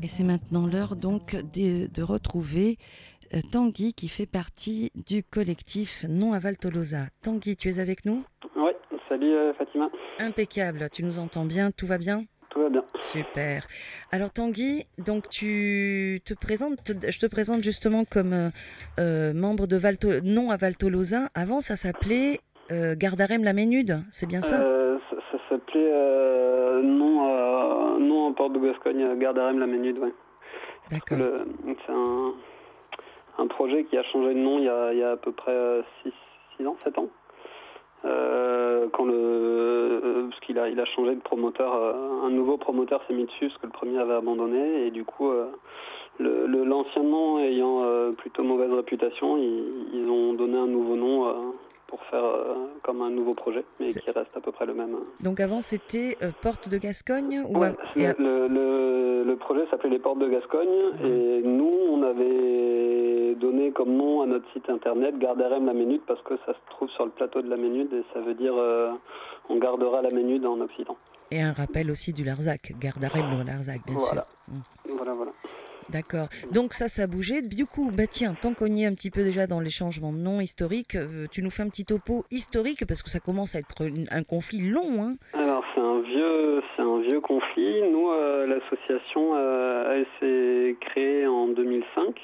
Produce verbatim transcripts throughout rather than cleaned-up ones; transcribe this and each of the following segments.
Et c'est maintenant l'heure donc de, de retrouver euh, Tanguy qui fait partie du collectif Non à Val Tolosa. Tanguy, tu es avec nous ? Oui, salut euh, Fatima. Impeccable, tu nous entends bien, tout va bien ? Tout va bien. Super. Alors Tanguy, donc tu te présentes, je te présente justement comme euh, euh, membre de Val To- Non à Val Tolosa. Avant, ça s'appelait euh, Gardarem la Ménude, c'est bien ça ? Euh, ça, ça s'appelait euh, non, euh, non en Porte de Gascogne, Gardarem la Ménude, ouais. Parce que D'accord. le, c'est un, un projet qui a changé de nom il y a, il y a à peu près six ans, sept ans. Euh, quand le, euh, parce qu'il a, il a changé de promoteur, euh, un nouveau promoteur s'est mis dessus parce que le premier avait abandonné et du coup euh, le, le, l'ancien nom ayant euh, plutôt mauvaise réputation, ils, ils ont donné un nouveau nom euh, pour faire euh, comme un nouveau projet, mais C'est- qui reste à peu près le même. Donc avant c'était euh, Porte de Gascogne ou Ouais, av- et le, a- le, le, le projet s'appelait les Portes de Gascogne Mhm. et nous on avait donné comme nom à notre site internet Gardarem la Ménude parce que ça se trouve sur le plateau de la Ménude et ça veut dire euh, on gardera la Ménude en Occident. Et un rappel aussi du Larzac, Gardarem le Larzac, bien sûr. Voilà, Mm. voilà, voilà. D'accord. Donc ça, ça a bougé. Du coup, bah tiens, tant qu'on y est un petit peu déjà dans les changements de nom historiques, euh, tu nous fais un petit topo historique parce que ça commence à être une- un conflit long, hein. Alors c'est un vieux, c'est un vieux conflit. Nous, euh, l'association, euh, elle s'est créée en deux mille cinq.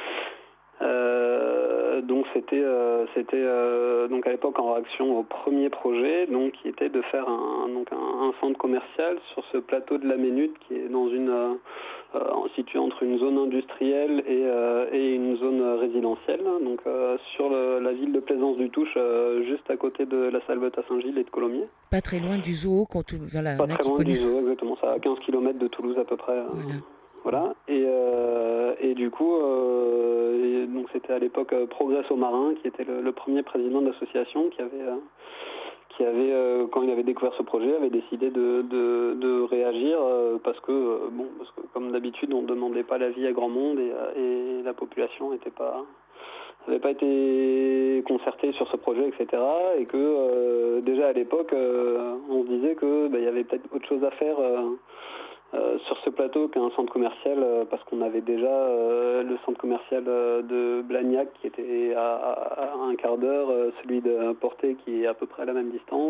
Euh, donc c'était, euh, c'était euh, donc à l'époque en réaction au premier projet, donc qui était de faire un, donc un, un centre commercial sur ce plateau de la Ménude qui est dans une euh, euh, situé entre une zone industrielle et, euh, et une zone résidentielle, donc euh, sur le, la ville de Plaisance-du-Touche, euh, juste à côté de la Salvetat Saint-Gilles et de Colomiers. Pas très loin du zoo, quand tu... voilà, Pas on a très qui loin du connaissent. zoo, exactement, ça à quinze kilomètres de Toulouse à peu près. euh, Voilà. Voilà. Et, euh, et du coup, euh, et donc c'était à l'époque euh, Progresso Marin qui était le, le premier président de l'association qui avait, euh, qui avait euh, quand il avait découvert ce projet, avait décidé de, de, de réagir euh, parce que euh, bon, parce que comme d'habitude, on ne demandait pas l'avis à grand monde et, euh, et la population n'était pas n'avait pas été concertée sur ce projet, et cetera. Et que euh, déjà à l'époque, euh, on se disait que bah, il y avait peut-être autre chose à faire. Euh, Euh, sur ce plateau qu'un centre commercial euh, parce qu'on avait déjà euh, le centre commercial euh, de Blagnac qui était à, à, à un quart d'heure, euh, celui de Portet qui est à peu près à la même distance,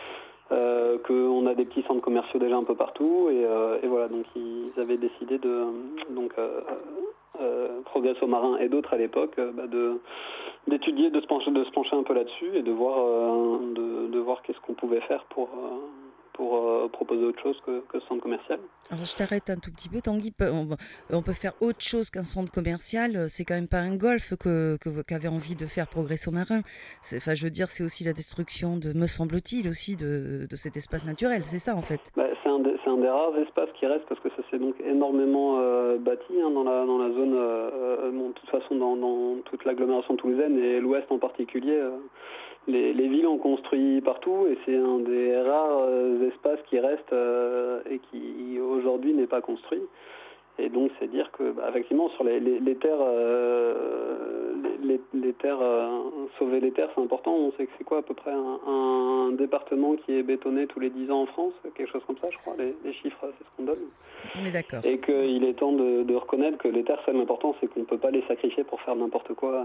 euh, qu'on a des petits centres commerciaux déjà un peu partout et, euh, et voilà, donc ils avaient décidé de donc euh, euh, Progresso Marin et d'autres à l'époque euh, bah, de d'étudier, de se pencher de se pencher un peu là-dessus et de voir euh, de, de voir qu'est-ce qu'on pouvait faire pour euh, pour euh, proposer autre chose que, que ce centre commercial. Alors je t'arrête un tout petit peu, Tanguy. Peut- On, on peut faire autre chose qu'un centre commercial. C'est quand même pas un golf que, que qu'avait envie de faire Progresso Marin. C'est, enfin, je veux dire, c'est aussi la destruction de, me semble-t-il, aussi de, de cet espace naturel. C'est ça en fait. Bah, c'est, un des, c'est un des rares espaces qui reste parce que ça s'est donc énormément euh, bâti hein, dans, la, dans la zone, euh, bon, de toute façon dans, dans toute l'agglomération toulousaine et l'ouest en particulier. Euh, les, les villes ont construit partout et c'est un des rares euh, espaces qui reste euh, et qui aujourd'hui n'est pas construit. Et donc c'est dire que bah, effectivement sur les, les, les terres, euh, les, les, les terres, euh, sauver les terres c'est important. On sait que c'est quoi à peu près un, un département qui est bétonné tous les dix ans en France, quelque chose comme ça, je crois. Les, les chiffres, c'est ce qu'on donne. On est d'accord. Et qu'il est temps de, de reconnaître que les terres, c'est l'important, c'est qu'on ne peut pas les sacrifier pour faire n'importe quoi.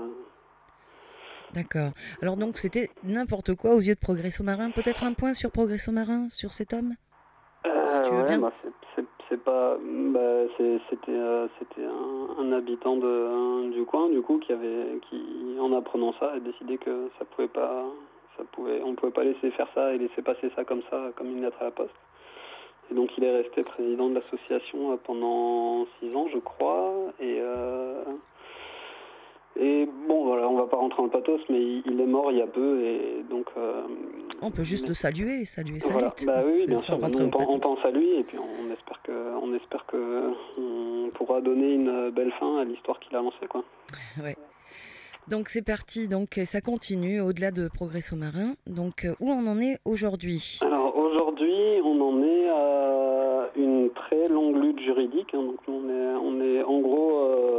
D'accord. Alors donc c'était n'importe quoi aux yeux de Progresso Marin. Peut-être un point sur Progresso Marin, sur cet homme, si tu Euh, veux ouais, bien. bah c'est, c'est, c'est pas, bah c'est, c'était, euh, c'était un, un habitant de, un- du coin, du coup, qui avait, qui, en apprenant ça, a décidé que ça pouvait pas, ça pouvait, on pouvait pas laisser faire ça et laisser passer ça comme ça, comme une lettre à la poste. Et donc il est resté président de l'association euh, pendant six ans, je crois, et euh, et bon, voilà, on va pas rentrer dans le pathos, mais il, il est mort il y a peu, et donc. Euh, On peut juste mais- le saluer, saluer sa voilà, lutte, bah oui, oui, bien sans sûr. Bah, rentrer nous, dans on, le pen- on pathos. pense à lui et puis on espère que, on espère que on pourra donner une belle fin à l'histoire qu'il a lancée, quoi. Ouais. Donc c'est parti, donc ça continue au-delà de Progresso Marin. Donc euh, où on en est aujourd'hui? Alors aujourd'hui, on en est à une très longue lutte juridique. Hein, donc on est, on est en gros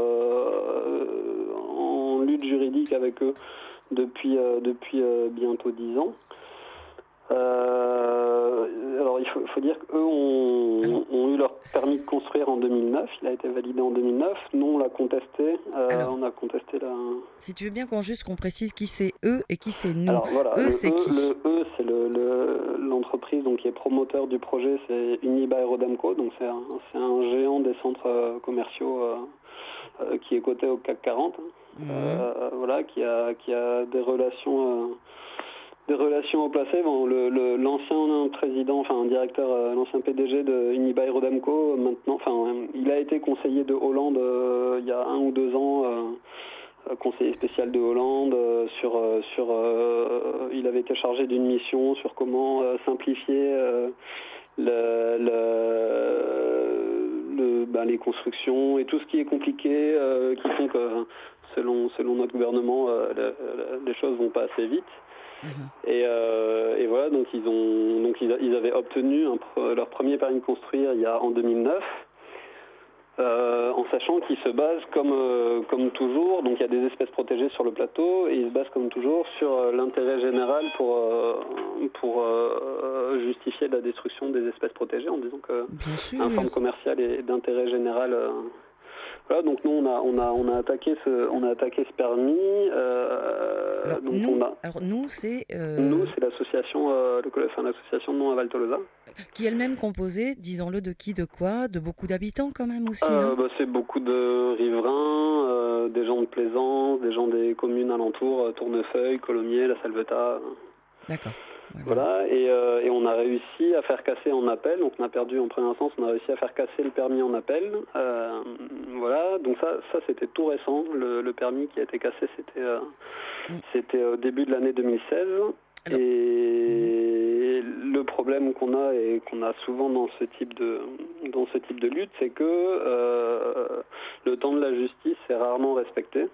euh, en lutte juridique avec eux depuis euh, depuis euh, bientôt dix ans. Euh, alors il faut, faut dire qu'eux ont, Alors, ont eu eu leur permis de construire en deux mille neuf, il a été validé en deux mille neuf. Nous, on l'a contesté. Euh, Alors, on a contesté la... si tu veux bien qu'on juste qu'on précise qui c'est eux et qui c'est nous. Alors voilà, Eux, le c'est E, qui? le E, c'est le, le- l'entreprise donc, qui est promoteur du projet, c'est Unibail Rodamco, donc c'est un, c'est un géant des centres euh, commerciaux euh, euh, qui est coté au CAC quarante, hein. Mhm. Euh, voilà, qui a, qui a des relations... euh, des relations au placé. Bon, le, le- l'ancien président, enfin un directeur, euh, l'ancien P D G de Unibail Rodamco, euh, maintenant, enfin, euh, il a été conseiller de Hollande euh, il y a un ou deux ans, euh, euh, conseiller spécial de Hollande euh, sur, euh, sur, euh, il avait été chargé d'une mission sur comment euh, simplifier euh, le, le, le- ben, les constructions et tout ce qui est compliqué, euh, qui font que selon selon notre gouvernement, euh, le- le- les choses vont pas assez vite. Mhm. Et, euh, et voilà, donc ils ont, donc ils, a- ils avaient obtenu un pre- leur premier permis de construire il y a en deux mille neuf, euh, en sachant qu'ils se basent comme euh, comme toujours. Donc il y a des espèces protégées sur le plateau et ils se basent comme toujours sur euh, l'intérêt général pour euh, pour euh, justifier la destruction des espèces protégées en disant que Bien sûr. un centre commercial est d'intérêt général. euh, voilà, donc nous on a on a on a attaqué ce on a attaqué ce permis. euh, Alors donc nous, on a alors nous, c'est euh, nous, c'est l'association, euh, le coll- enfin, l'association de nom à Val Tolosa. qui est elle-même composée, disons-le, de qui, de quoi, de beaucoup d'habitants quand même aussi, Euh, hein? bah, c'est beaucoup de riverains, euh, des gens de Plaisance, des gens des communes alentours, euh, Tournefeuille, Colomiers, La Salvetat. D'accord. Voilà. Voilà, et, euh, et on a réussi à faire casser en appel, donc on a perdu en première instance, on a réussi à faire casser le permis en appel. Euh, voilà, donc ça, ça c'était tout récent, le, le permis qui a été cassé, c'était euh, Mm. c'était au début de l'année deux mille seize. Alors, Et le problème qu'on a et qu'on a souvent dans ce type de dans ce type de lutte, c'est que euh, le temps de la justice est rarement respecté.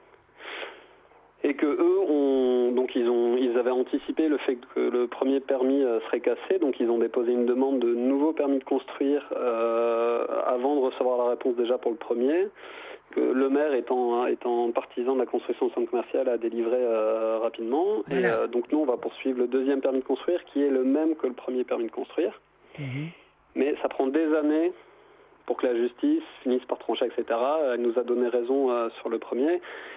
Et que eux ont donc ils ont ils avaient anticipé le fait que le premier permis euh, serait cassé, donc ils ont déposé une demande de nouveau permis de construire euh, avant de recevoir la réponse déjà pour le premier. Que le maire étant étant partisan de la construction de centre commercial a délivré euh, rapidement. Voilà. Et euh, donc nous on va poursuivre le deuxième permis de construire qui est le même que le premier permis de construire. mhm. Mais ça prend des années pour que la justice finisse par trancher, et cetera. Elle nous a donné raison euh, sur le premier.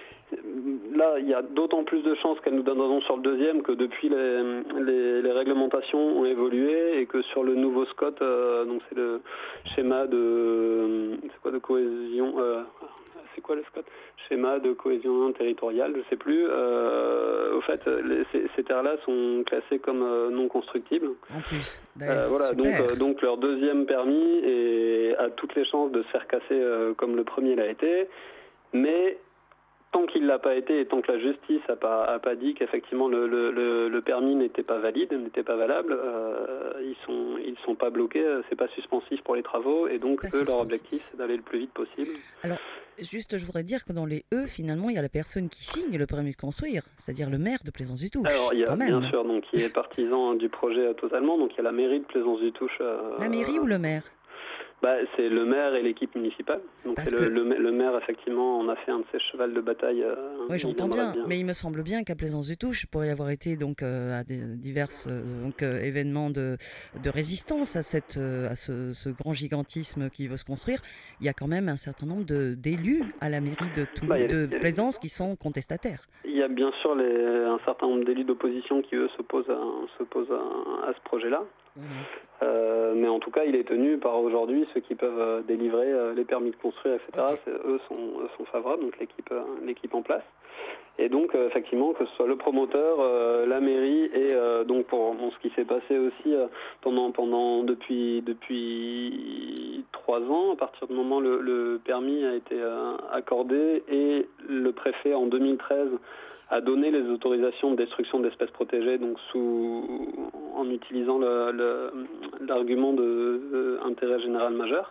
Là, il y a d'autant plus de chances qu'elle nous donne raison sur le deuxième que depuis les, les, les réglementations ont évolué et que sur le nouveau SCOT, euh, donc c'est le schéma de, c'est quoi, de cohésion, euh, c'est quoi le SCOT? Schéma de cohésion territoriale, je sais plus. Euh, au fait, les, ces, ces terres-là sont classées comme euh, non constructibles. En plus. Euh, D'ailleurs, voilà, donc, super. euh, donc leur deuxième permis est, a toutes les chances de se faire casser euh, comme le premier l'a été, mais tant qu'il l'a pas été et tant que la justice a pas a pas dit qu'effectivement le, le, le, le permis n'était pas valide, n'était pas valable, euh, ils sont ils sont pas bloqués, euh, c'est pas suspensif pour les travaux et donc Pas eux leur suspensif. objectif c'est d'aller le plus vite possible. Alors, juste, je voudrais dire que dans les E, finalement, il y a la personne qui signe le permis de construire, c'est-à-dire le maire de Plaisance-du-Touche. Alors il y a quand même. bien sûr donc qui est partisan du projet euh, totalement, donc il y a la mairie de Plaisance-du-Touche. Euh, La mairie ou le maire? Bah, c'est le maire et l'équipe municipale. Donc Parce c'est le, que- le, le maire, effectivement, en a fait un de ses chevals de bataille. Euh, Oui, il j'entends aimerait bien, mais il me semble bien qu'à Plaisance-du-Touche, pour y avoir été donc euh, à des divers euh, donc, euh, événements de, de résistance à, cette, euh, à ce, ce grand gigantisme qui veut se construire, il y a quand même un certain nombre de, d'élus à la mairie de, Toulouse, Bah, il y a- de il y a- Plaisance qui sont contestataires. Il y a bien sûr les, un certain nombre d'élus d'opposition qui, eux, s'opposent à, s'opposent à, à ce projet-là. Mhm. Euh, mais en tout cas, il est tenu par aujourd'hui ceux qui peuvent euh, délivrer euh, les permis de construire, et cetera. Ok. C'est- eux sont, eux sont favorables, donc l'équipe, euh, l'équipe en place. Et donc, euh, effectivement, que ce soit le promoteur, euh, la mairie, et euh, donc pour bon, ce qui s'est passé aussi euh, pendant, pendant depuis, depuis trois ans, à partir du moment où le, le permis a été euh, accordé, et le préfet en deux mille treize a donné les autorisations de destruction d'espèces protégées, donc sous, en utilisant le, le, l'argument de, de intérêt général majeur.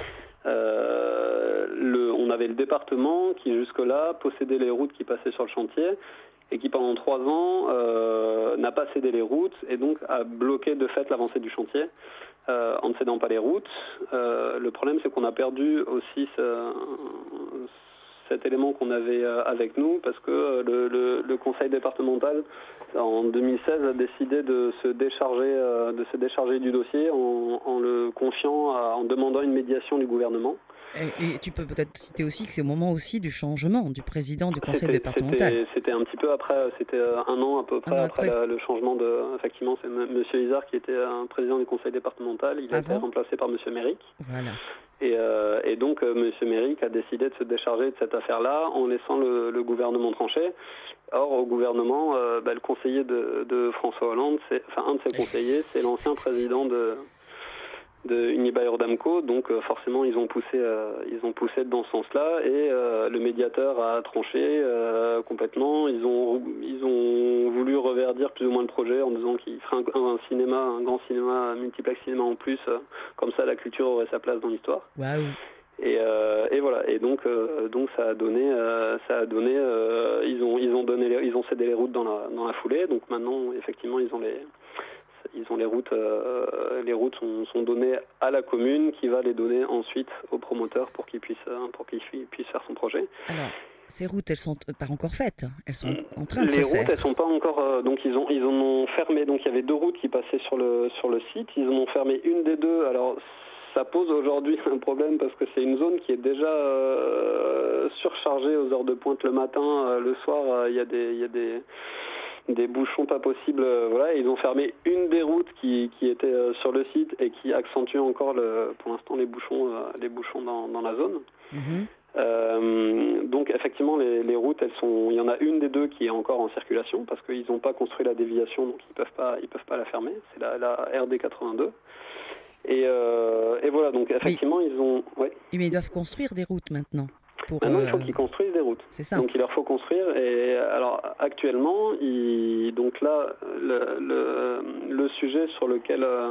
Euh, le, on avait le département qui jusque-là possédait les routes qui passaient sur le chantier et qui pendant trois ans euh, n'a pas cédé les routes et donc a bloqué de fait l'avancée du chantier euh, en ne cédant pas les routes. Euh, le problème c'est qu'on a perdu aussi ce, cet élément qu'on avait avec nous parce que le, le, le conseil départemental en deux mille seize, a décidé de se décharger, euh, de se décharger du dossier en, en le confiant, à, en demandant une médiation du gouvernement. Et, et tu peux peut-être citer aussi que c'est au moment aussi du changement du président du conseil C'était, départemental. c'était, c'était un petit peu après, c'était un an à peu près Un an après, après. la, le changement de... Effectivement, c'est M. Isard qui était un président du conseil départemental. Il a Avant été remplacé par M. Méric. Voilà. Et, euh, et donc, euh, M. Méric a décidé de se décharger de cette affaire-là en laissant le, le gouvernement trancher. Or, au gouvernement, euh, bah, le conseiller de, de François Hollande, c'est, enfin un de ses conseillers, c'est l'ancien président de, de Unibail-Rodamco. Donc, euh, forcément, ils ont poussé, euh, ils ont poussé dans ce sens-là. Et euh, le médiateur a tranché euh, complètement. Ils ont, ils ont voulu reverdir plus ou moins le projet en disant qu'il ferait un, un cinéma, un grand cinéma, un multiplex cinéma en plus. Euh, comme ça, la culture aurait sa place dans l'histoire. Waouh. Et, euh, et voilà. Et donc, euh, donc ça a donné, euh, ça a donné. Euh, ils ont, ils ont donné, les, ils ont cédé les routes dans la, dans la foulée. Donc maintenant, effectivement, ils ont les, ils ont les routes. Euh, les routes sont, sont données à la commune, qui va les donner ensuite au promoteur pour qu'il puisse, pour qu'il puisse faire son projet. Alors, ces routes, elles sont pas encore faites. Elles sont en train de les se faire. Les routes, elles sont pas encore. Euh, donc ils ont, ils en ont fermé. Donc il y avait deux routes qui passaient sur le, sur le site. Ils en ont fermé une des deux. Alors ça pose aujourd'hui un problème parce que c'est une zone qui est déjà euh, surchargée aux heures de pointe le matin, euh, le soir, il euh, y a des, il y a des, des bouchons pas possibles. Euh, voilà, et ils ont fermé une des routes qui, qui était euh, sur le site et qui accentue encore, le, pour l'instant, les bouchons, euh, les bouchons dans, dans la zone. Mmh. Euh, donc effectivement, les, les routes, elles sont, il y en a une des deux qui est encore en circulation parce qu'ils n'ont pas construit la déviation, donc ils peuvent pas, ils peuvent pas la fermer. C'est la, la R D quatre-vingt-deux. Et, euh, et voilà, donc effectivement, mais, ils ont... Ouais. Mais ils doivent construire des routes maintenant. Pour, maintenant, euh... il faut qu'ils construisent des routes. C'est ça. Donc il leur faut construire. Et alors actuellement, ils... donc là, le, le, le sujet sur lequel... Euh,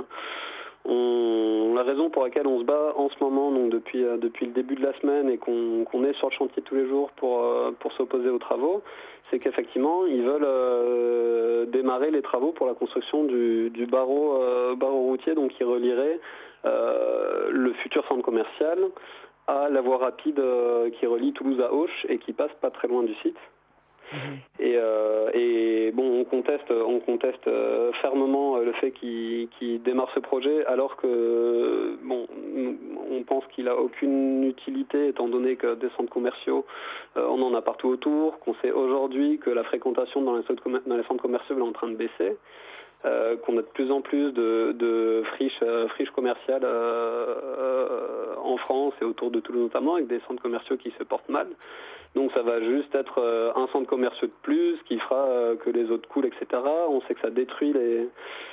On, la raison pour laquelle on se bat en ce moment, donc depuis, euh, depuis le début de la semaine, et qu'on, qu'on est sur le chantier tous les jours pour, euh, pour s'opposer aux travaux, c'est qu'effectivement, ils veulent euh, démarrer les travaux pour la construction du, du barreau, euh, barreau routier, donc qui relierait euh, le futur centre commercial à la voie rapide euh, qui relie Toulouse à Auch et qui passe pas très loin du site. Mmh. Et, euh, et bon, on conteste, on conteste euh, fermement le fait qu'il, qu'il démarre ce projet, alors que bon, on pense qu'il a aucune utilité étant donné que des centres commerciaux, euh, on en a partout autour, qu'on sait aujourd'hui que la fréquentation dans les centres, commer- dans les centres commerciaux est en train de baisser. Euh, qu'on a de plus en plus de, de friches, euh, friches commerciales euh, euh, en France et autour de Toulouse notamment, avec des centres commerciaux qui se portent mal. Donc ça va juste être euh, un centre commercial de plus qui fera euh, que les autres coulent, et cetera. On sait que ça détruit les,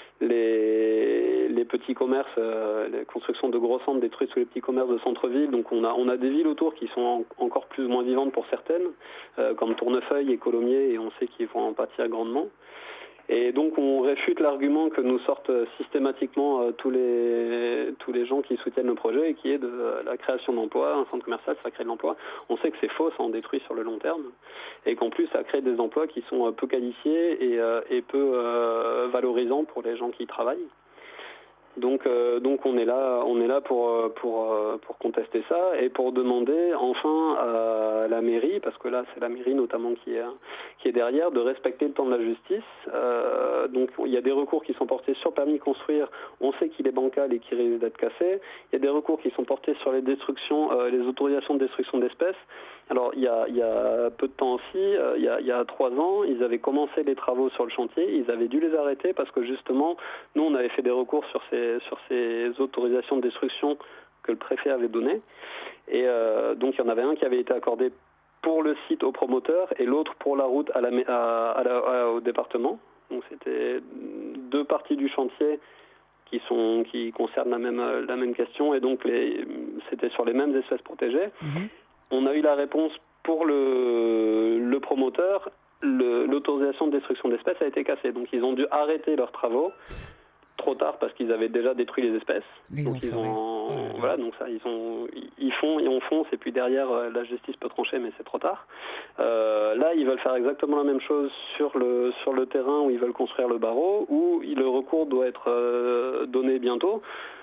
les, les petits commerces, euh, les constructions de gros centres détruisent tous les petits commerces de centre-ville. Donc on a, on a des villes autour qui sont en, encore plus ou moins vivantes pour certaines, euh, comme Tournefeuille et Colomiers, et on sait qu'ils vont en pâtir grandement. Et donc on réfute l'argument que nous sortent systématiquement euh, tous les tous les gens qui soutiennent le projet, et qui est de euh, la création d'emplois. Un centre commercial, ça crée de l'emploi. On sait que c'est faux, ça en détruit sur le long terme, et qu'en plus ça crée des emplois qui sont euh, peu qualifiés et, euh, et peu euh, valorisants pour les gens qui y travaillent. Donc, euh, donc on est là, on est là pour pour pour contester ça et pour demander enfin à la mairie, parce que là c'est la mairie notamment qui est qui est derrière, de respecter le temps de la justice. Euh, donc il y a des recours qui sont portés sur le permis de construire. On sait qu'il est bancal et qu'il risque d'être cassé. Il y a des recours qui sont portés sur les destructions, euh, les autorisations de destruction d'espèces. Alors il y a il y a peu de temps aussi, euh, il y a il y a trois ans, ils avaient commencé les travaux sur le chantier. Ils avaient dû les arrêter parce que justement nous on avait fait des recours sur ces sur ces autorisations de destruction que le préfet avait données. Et euh, donc il y en avait un qui avait été accordé pour le site au promoteur et l'autre pour la route à la, à, à la, à, au département. Donc c'était deux parties du chantier qui sont qui concernent la même la même question, et donc les, c'était sur les mêmes espèces protégées. Mmh. On a eu la réponse pour le, le promoteur. Le, l'autorisation de destruction d'espèces a été cassée, donc ils ont dû arrêter leurs travaux trop tard parce qu'ils avaient déjà détruit les espèces. Les donc ils ont, oh voilà, donc ça, ils ont, ils font et on fonce, et puis derrière la justice peut trancher, mais c'est trop tard. Euh, là, ils veulent faire exactement la même chose sur le sur le terrain où ils veulent construire le barreau, où le recours doit être euh, donné bientôt.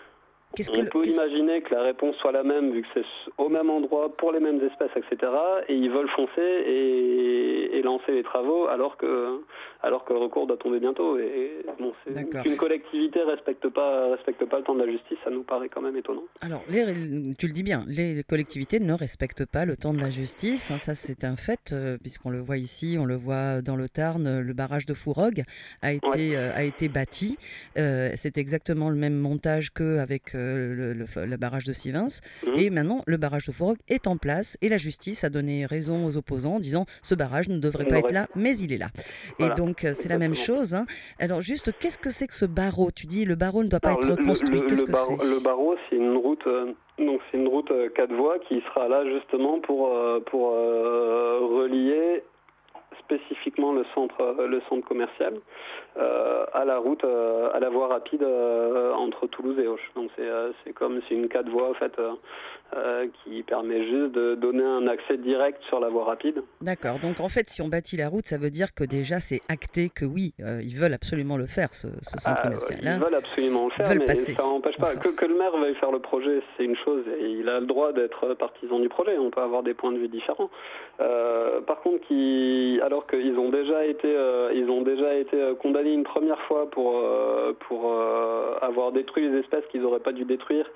Qu'est-ce que On le- peut qu'est-ce- imaginer que la réponse soit la même, vu que c'est au même endroit, pour les mêmes espèces, et cetera. Et ils veulent foncer et, et lancer les travaux, alors que, alors que le recours doit tomber bientôt. Et bon, c'est, D'accord. qu'une collectivité respecte pas, respecte pas le temps de la justice, ça nous paraît quand même étonnant. Alors, les- tu le dis bien, les collectivités ne respectent pas le temps de la justice. hein, ça, c'est un fait, euh, puisqu'on le voit ici, on le voit dans le Tarn, euh, le barrage de Fourogue a Ouais. été, euh, a été bâti. Euh, c'est exactement le même montage qu'avec euh, le, le- le barrage de Sivins. Mhm. Et maintenant, le barrage de Fourogue est en place et la justice a donné raison aux opposants en disant ce barrage ne devrait Il pas être aurait- là, mais il est là. Voilà, et donc, euh, c'est la même exactement. chose. hein. Alors, juste, qu'est-ce que c'est que ce barreau? Tu dis le barreau ne doit pas Alors, être le, le, construit. le, Qu'est-ce le que barreau, c'est? le barreau, c'est une route, euh, donc c'est une route euh, quatre voies qui sera là justement pour euh, pour euh, relier spécifiquement le centre euh, le centre commercial euh, à la route euh, à la voie rapide euh, entre Toulouse et Auch. Donc c'est euh, c'est comme c'est une quatre voies en fait euh, euh, qui permet juste de donner un accès direct sur la voie rapide. D'accord. Donc en fait, si on bâtit la route, ça veut dire que déjà c'est acté que oui, euh, ils veulent absolument le faire, ce, ce centre Ah, commercial. ils hein. veulent absolument le Ils faire, veulent mais passer ça n'empêche en pas que, force. que le maire veuille faire le projet, c'est une chose, et il a le droit d'être partisan du projet. On peut avoir des points de vue différents. Euh, par contre, qui, alors qu'ils ont déjà été, euh, ils ont déjà été euh, condamnés une première fois pour euh, pour euh, avoir détruit les espèces qu'ils n'auraient pas dû détruire.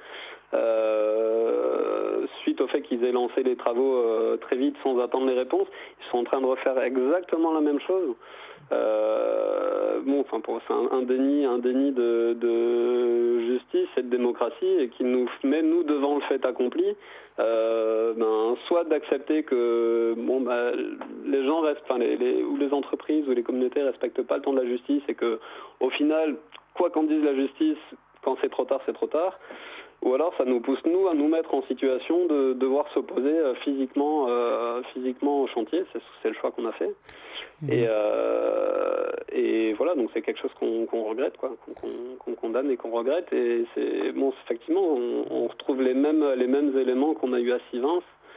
Euh, suite au fait qu'ils aient lancé les travaux euh, très vite sans attendre les réponses, ils sont en train de refaire exactement la même chose. Euh, bon, enfin, pour, c'est un, un déni, un déni de, de justice et de démocratie, et qui nous met nous devant le fait accompli. Euh, ben, soit d'accepter que bon, bah, les gens restent, enfin, les, les, ou les entreprises ou les communautés respectent pas le temps de la justice, et que au final, quoi qu'en dise la justice, quand c'est trop tard, c'est trop tard. Ou alors ça nous pousse nous à nous mettre en situation de devoir s'opposer euh, physiquement, euh, physiquement au chantier. C'est, c'est le choix qu'on a fait. Mhm. Et, euh, et voilà, donc c'est quelque chose qu'on, qu'on regrette, quoi, qu'on, qu'on, qu'on condamne et qu'on regrette. Et c'est bon, effectivement, on, on retrouve les mêmes les mêmes éléments qu'on a eu à Sivins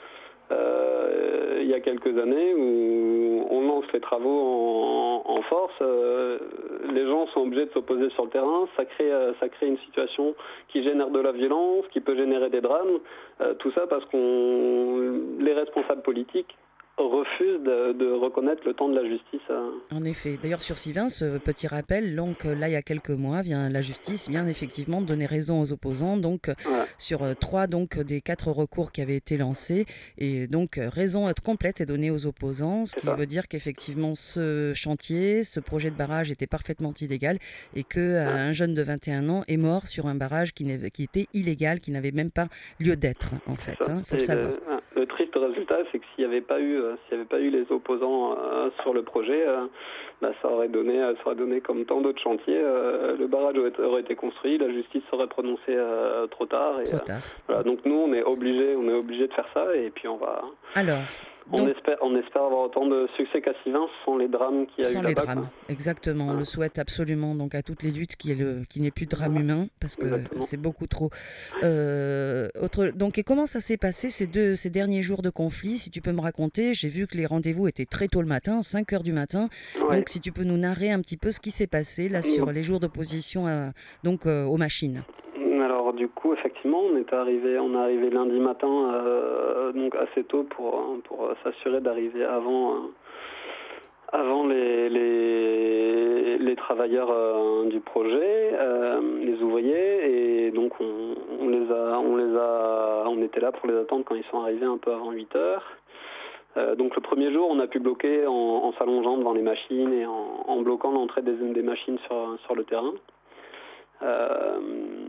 euh, il y a quelques années, où on lance les travaux en, en force. Euh, les gens sont obligés de s'opposer sur le terrain. Ça crée ça crée une situation qui génère de la violence, qui peut générer des drames. Euh, tout ça parce qu'on les responsables politiques refuse de, de reconnaître le temps de la justice. euh. En effet. D'ailleurs, sur Sivins, euh, petit rappel, donc euh, là, il y a quelques mois, vient, la justice vient effectivement donner raison aux opposants, donc euh, Voilà. sur euh, trois donc, des quatre recours qui avaient été lancés. Et donc, euh, raison complète est donnée aux opposants, ce C'est qui ça. veut dire qu'effectivement, ce chantier, ce projet de barrage était parfaitement illégal et qu'un jeune de vingt et un ans est mort sur un barrage qui, n'est- qui était illégal, qui n'avait même pas lieu d'être, en fait. C'est ça. Il faut le Et savoir. le, le triste résultat, c'est que s'il n'y avait pas eu, euh, s'il y avait pas eu les opposants euh, sur le projet, euh, bah, ça aurait donné, euh, ça aurait donné comme tant d'autres chantiers. Euh, le barrage aurait, aurait été construit, la justice serait prononcée euh, trop tard. Et, Trop euh, tard. voilà. Donc nous, on est obligé, on est obligé de faire ça, et puis on va. Alors, On donc, espère, on espère avoir autant de succès qu'à Sivins sans les drames qu'il y a sans eu les là-bas. drames, Quoi. exactement. On Voilà. le souhaite absolument donc à toutes les luttes qu'il y ait le- qu'il n'y ait plus de drame humain parce que Exactement. c'est beaucoup trop. Euh, autre, donc, et comment ça s'est passé ces, deux, ces derniers jours de conflit? Si tu peux me raconter, j'ai vu que les rendez-vous étaient très tôt le matin, cinq heures du matin. Ouais. Donc, si tu peux nous narrer un petit peu ce qui s'est passé là sur les jours d'opposition à- donc, euh, aux machines. Alors du coup, effectivement, on est arrivé, on est arrivé lundi matin, euh, donc assez tôt pour pour s'assurer d'arriver avant euh, avant les les, les travailleurs euh, du projet, euh, les ouvriers, et donc on, on les a on les a on était là pour les attendre quand ils sont arrivés un peu avant huit heures. Euh, donc le premier jour, on a pu bloquer en, en s'allongeant devant les machines et en, en bloquant l'entrée des, des machines sur sur le terrain. Euh,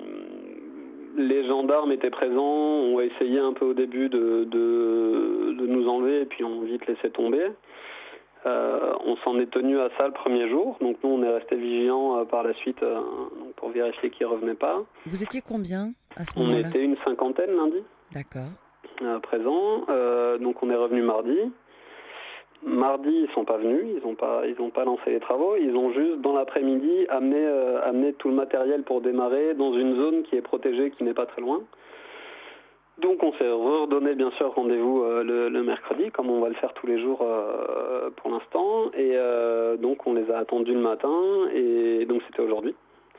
les gendarmes étaient présents, ont essayé un peu au début de, de, de nous enlever, et puis ont vite laissé tomber. Euh, on s'en est tenu à ça le premier jour, donc nous on est resté vigilants euh, par la suite euh, donc pour vérifier qu'ils ne revenaient pas. Vous étiez combien à ce On moment-là? était une cinquantaine lundi D'accord. euh, présents, euh, donc on est revenu mardi. Mardi, ils sont pas venus, ils n'ont pas, ils ont pas lancé les travaux, ils ont juste dans l'après-midi amené, euh, amené tout le matériel pour démarrer dans une zone qui est protégée, qui n'est pas très loin. Donc on s'est redonné bien sûr rendez-vous euh, le, le mercredi, comme on va le faire tous les jours euh, pour l'instant, et euh, donc on les a attendus le matin, et donc c'était aujourd'hui.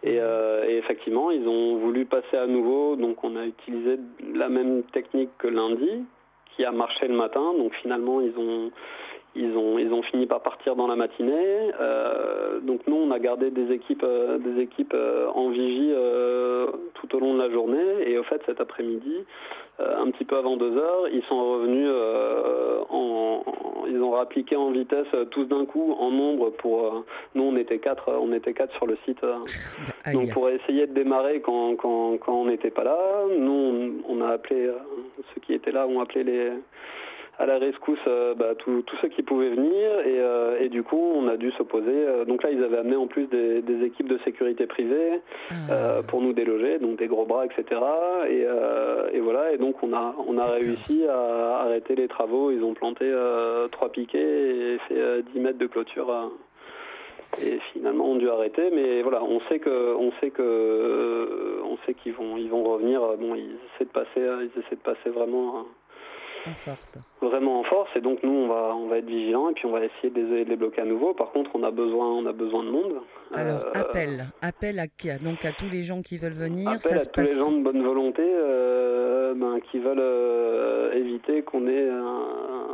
Et, euh, et effectivement, ils ont voulu passer à nouveau, donc on a utilisé la même technique que lundi, qui a marché le matin, donc finalement ils ont, ils ont, ils ont fini par partir dans la matinée. Euh, donc nous, on a gardé des équipes, euh, des équipes euh, en vigie euh, tout au long de la journée, et au fait cet après-midi, euh, un petit peu avant deux heures, ils sont revenus, euh, en, en, ils ont rappliqué en vitesse euh, tous d'un coup, en nombre, pour, euh, nous on était quatre, on était quatre sur le site, euh, donc pour essayer de démarrer quand, quand, quand on n'était pas là. Nous on, on a appelé, euh, ceux qui étaient là ont appelé les... à la rescousse euh, bah, tous ceux qui pouvaient venir, et, euh, et du coup on a dû s'opposer. Euh, donc là ils avaient amené en plus des, des équipes de sécurité privée euh, pour nous déloger, donc des gros bras, et cetera. Et, euh, et voilà, et donc on a, on a réussi à arrêter les travaux. Ils ont planté euh, trois piquets et fait euh, dix mètres de clôture. Euh, et finalement on a dû arrêter, mais voilà, on sait que, on sait que, euh, on sait qu'ils vont, ils vont revenir. Bon, ils essaient de passer, ils essaient de passer vraiment. Euh, En force. Vraiment en force, et donc nous on va on va être vigilants, et puis on va essayer de les, de les bloquer à nouveau. Par contre, on a besoin on a besoin de monde. Alors euh, appel, appel à qui? Donc à tous les gens qui veulent venir. Appel ça à se tous passe... les gens de bonne volonté euh, ben, qui veulent euh, éviter qu'on ait un,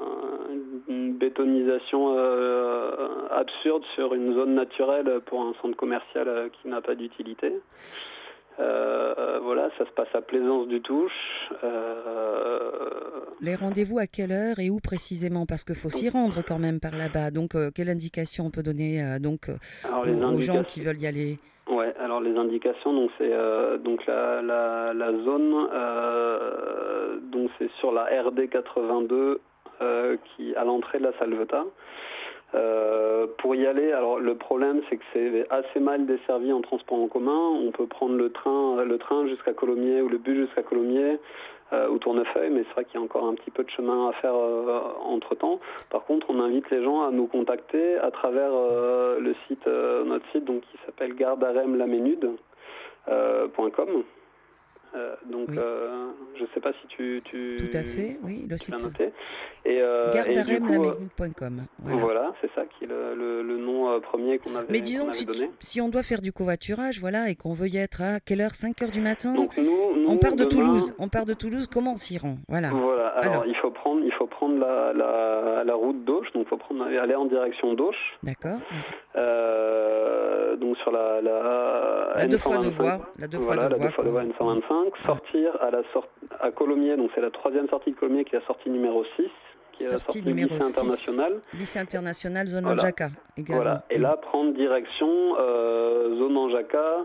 une bétonisation euh, absurde sur une zone naturelle pour un centre commercial euh, qui n'a pas d'utilité. Euh, voilà, ça se passe à Plaisance du Touche. Euh... Les rendez-vous à quelle heure et où précisément? Parce qu'il faut s'y rendre quand même par là-bas. Donc, euh, quelle indication on peut donner euh, donc, euh, aux, aux gens qui veulent y aller? Ouais, alors les indications, donc c'est euh, donc la, la, la zone, euh, donc c'est sur la R D quatre-vingt-deux, euh, qui à l'entrée de la Salvetat. Euh, pour y aller, alors le problème c'est que c'est assez mal desservi en transport en commun. On peut prendre le train, le train jusqu'à Colomiers ou le bus jusqu'à Colomiers euh, ou Tournefeuille, mais c'est vrai qu'il y a encore un petit peu de chemin à faire euh, entre temps. Par contre, on invite les gens à nous contacter à travers euh, le site, euh, notre site, donc qui s'appelle gardarem lamenude point com. Euh, donc, oui. euh, je ne sais pas si tu, tu tout à fait, oui, le site. l'as noté. Et, euh, gardarem lamenude point com. Voilà, voilà c'est ça qui est le, le, le nom euh, premier qu'on avait, Mais disons qu'on que avait si, donné. si on doit faire du covoiturage, voilà, et qu'on veut y être à quelle heure? cinq heures du matin. Donc nous, nous, on part de demain... Toulouse. On part de Toulouse. Comment on s'y rend? Voilà. Voilà. Alors, Alors, il faut prendre, il faut prendre la, la, la route d'Auch. Donc il faut prendre, aller en direction d'Auch. D'accord. Euh, donc sur la la, la deux fois deux voies, la deux fois voilà, deux la deux fois deux voies N cent vingt-cinq. Ah. Sortir à la sortie à Colomiers, donc c'est la troisième sortie de Colomiers qui est la sortie numéro six. Qui est sortie la sortie numéro lycée six, international. Lycée international, zone voilà. Anjaca également. Voilà. Et là, prendre direction euh, zone Anjaca,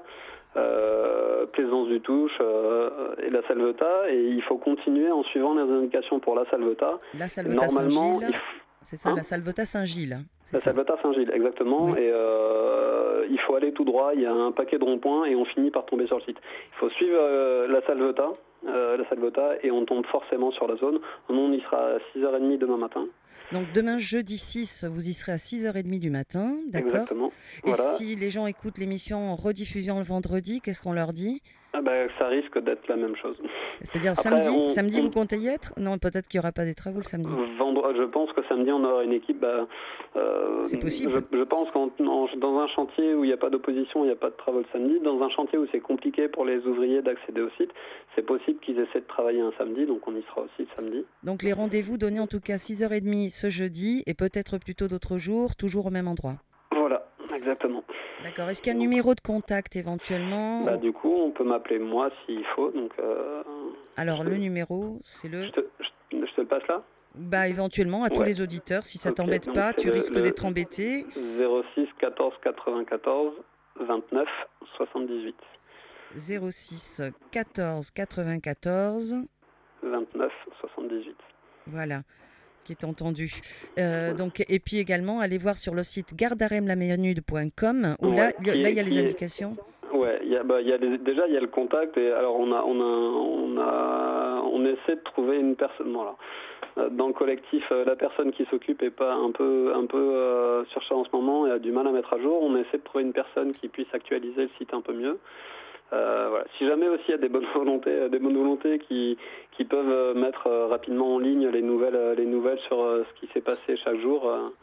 euh, Plaisance du Touche euh, et la Salvetat. Et il faut continuer en suivant les indications pour la Salvetat. La Salvetat Saint-Gilles, il... c'est ça, hein? La Salvetat Saint-Gilles. La Salvetat Saint-Gilles, exactement. Oui. Et euh, il faut aller tout droit, il y a un paquet de ronds-points et on finit par tomber sur le site. Il faut suivre euh, la Salvetat. Euh, la Salvetat, et on tombe forcément sur la zone. Nous, on y sera à six heures trente demain matin. Donc demain, jeudi six, vous y serez à six heures trente du matin, d'accord? Exactement. Et voilà. Si les gens écoutent l'émission en rediffusion le vendredi, qu'est-ce qu'on leur dit? Ah bah, ça risque d'être la même chose. C'est-à-dire samedi, on, samedi on... vous comptez y être? Non, peut-être qu'il n'y aura pas des travaux le samedi. Vendredi, je pense que samedi on aura une équipe. Bah, euh, c'est possible. Je, je pense que dans un chantier où il n'y a pas d'opposition, il n'y a pas de travaux le samedi. Dans un chantier où c'est compliqué pour les ouvriers d'accéder au site, c'est possible qu'ils essaient de travailler un samedi, donc on y sera aussi le samedi. Donc les rendez-vous donnés en tout cas six heures trente ce jeudi et peut-être plutôt d'autres jours, toujours au même endroit. Voilà, exactement. D'accord. Est-ce qu'il y a un numéro de contact éventuellement? Bah, du coup, on peut m'appeler moi s'il faut. Donc, euh, Alors, le numéro, c'est le... Je te, je, je te le passe là? Bah, éventuellement, à ouais. tous les auditeurs, si ça okay, t'embête pas, tu le, risques d'être embêté. zéro six quatorze quatre-vingt-quatorze vingt-neuf soixante-dix-huit. zéro six quatorze quatre-vingt-quatorze vingt-neuf soixante-dix-huit. Voilà, qui est entendu. Euh, donc, et puis également, allez voir sur le site gardarem lamenude point com où ouais, là, il y, là, il y a les indications. Ouais, y a, bah, y a les, déjà il y a le contact et alors on a, on a, on a, on essaie de trouver une personne. Voilà. Dans le collectif, la personne qui s'occupe est pas un peu, un peu euh, surchargée en ce moment et a du mal à mettre à jour. On essaie de trouver une personne qui puisse actualiser le site un peu mieux. Euh, voilà. Si jamais aussi il y a des bonnes volontés, des bonnes volontés qui, qui peuvent mettre rapidement en ligne les nouvelles, les nouvelles sur ce qui s'est passé chaque jour,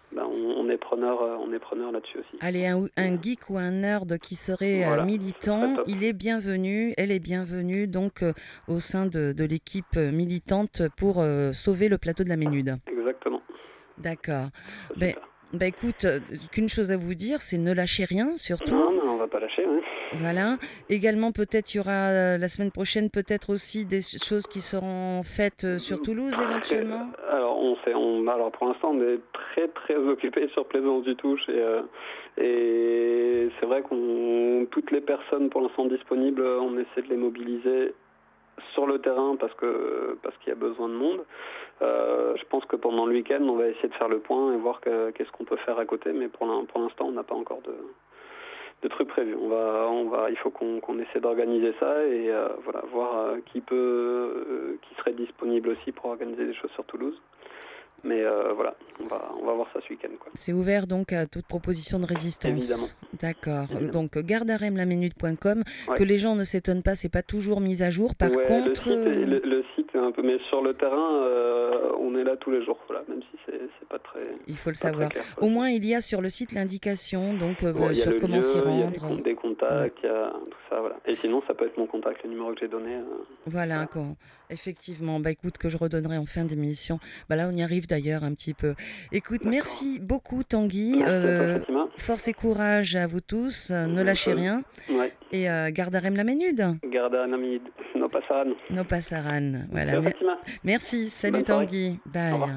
ben, on, on est preneur, euh, on est preneur là-dessus aussi. Allez, un, un geek ou un nerd qui serait euh, Voilà, militant, top. il est bienvenu, elle est bienvenue donc euh, au sein de, de l'équipe euh, militante pour euh, sauver le plateau de la Ménude. Exactement. D'accord. C'est Ben, super. ben écoute, euh, qu'une chose à vous dire, c'est ne lâchez rien, surtout. Non, mais on va pas lâcher. Hein. Voilà. Également, peut-être il y aura euh, la semaine prochaine, peut-être aussi des choses qui seront faites euh, sur Toulouse éventuellement. Alors, on fait, on, alors pour l'instant, on est très très occupé sur Plaisance du Touche et, euh, et c'est vrai qu'on toutes les personnes pour l'instant disponibles, on essaie de les mobiliser sur le terrain parce que parce qu'il y a besoin de monde. Euh, je pense que pendant le week-end, on va essayer de faire le point et voir que, qu'est-ce qu'on peut faire à côté, mais pour l'instant, on n'a pas encore de de trucs prévus. On va, on va, il faut qu'on qu'on essaie d'organiser ça et euh, voilà, voir euh, qui peut, euh, qui serait disponible aussi pour organiser des choses sur Toulouse. Mais euh, voilà, on va, on va voir ça ce week-end. Quoi. C'est ouvert donc à toute proposition de résistance. Évidemment. D'accord. Évidemment. Donc gardaremlaménude point com. Ouais. Que les gens ne s'étonnent pas, c'est pas toujours mis à jour. Par ouais, contre, le site, est, le, le site est un peu, mais sur le terrain, euh, on est là tous les jours. Voilà, même si c'est, c'est pas très. Il faut le pas savoir. Clair, Au moins, il y a sur le site l'indication donc euh, bon, sur comment lieu, s'y rendre. Il y a des contacts, il y a tout ça, voilà. Et sinon, ça peut être mon contact, le numéro que j'ai donné. Euh, voilà, voilà. Quand, effectivement. Bah écoute, que je redonnerai en fin d'émission. Bah là, on y arrive d'ailleurs un petit peu. Écoute, D'accord. Merci beaucoup Tanguy. Merci euh, à toi, Fatima. Force et courage à vous tous. Euh, ne lâchez rien. Ouais. Et euh, gardarem la ménude. Gardarem la ménude. No pasaran. No pasaran. Voilà. Merci, Fatima. Merci. Salut Bonne Tanguy. Bye.